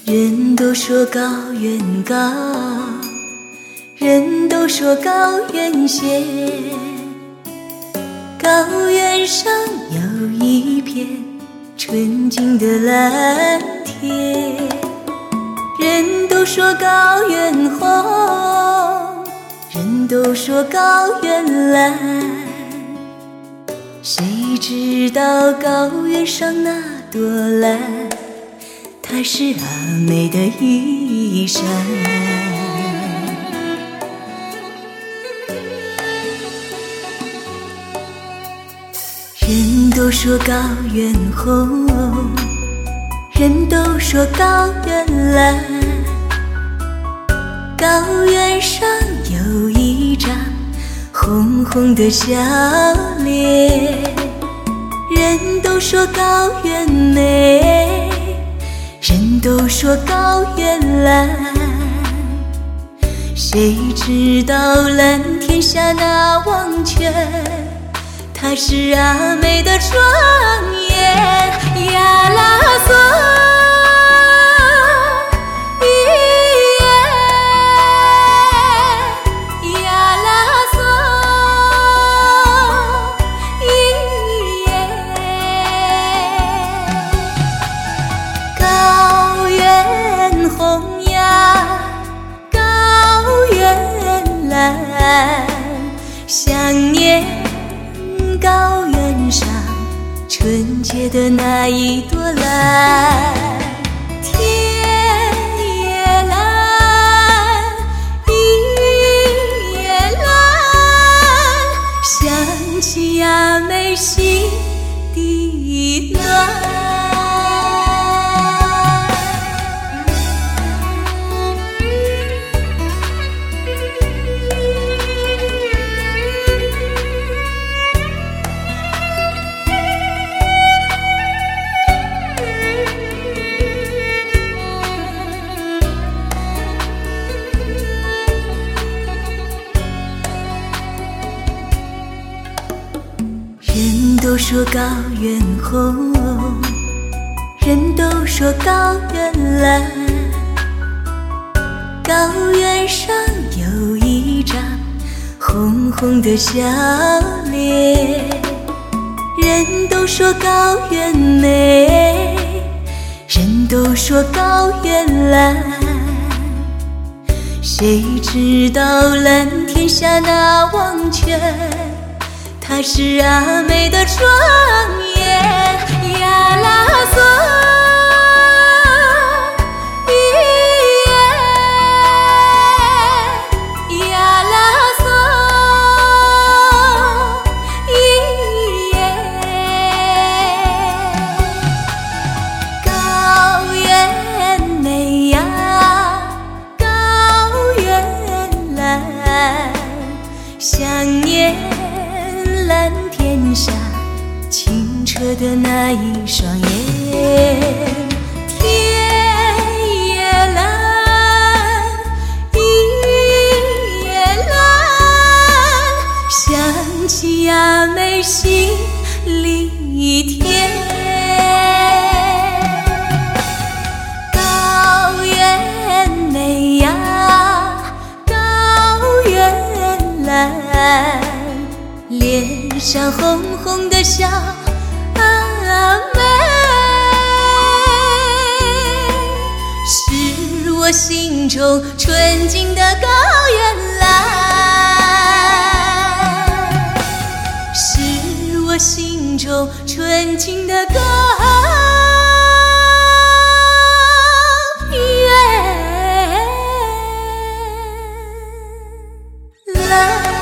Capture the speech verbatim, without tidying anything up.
人都说高原高，人都说高原险，高原上有一片纯净的蓝天。人都说高原红，人都说高原蓝，谁知道高原上那朵蓝，它是阿妹的衣裳。人都说高原红，人都说高原蓝，高原上有一张红红的笑脸。人都说高原美，人都说高原蓝，谁知道蓝天下那王泉，它是阿妹的庄严。呀啦嗦想念高原上纯洁的那一朵蓝，天也蓝，地也蓝，想起阿妹心底暖。人都说高原红，人都说高原蓝，高原上有一张红红的笑脸。人都说高原美，人都说高原蓝，谁知道蓝天下那王泉，它是阿妹的庄严。呀啦嗦呀啦嗦高原美呀，高原蓝，想念蓝天下清澈的那一双眼。天也蓝，地也蓝，想起阿妹心里甜。高原美呀，高原蓝，脸上红红的笑，阿妹是我心中纯净的高原蓝，是我心中纯净的高原蓝。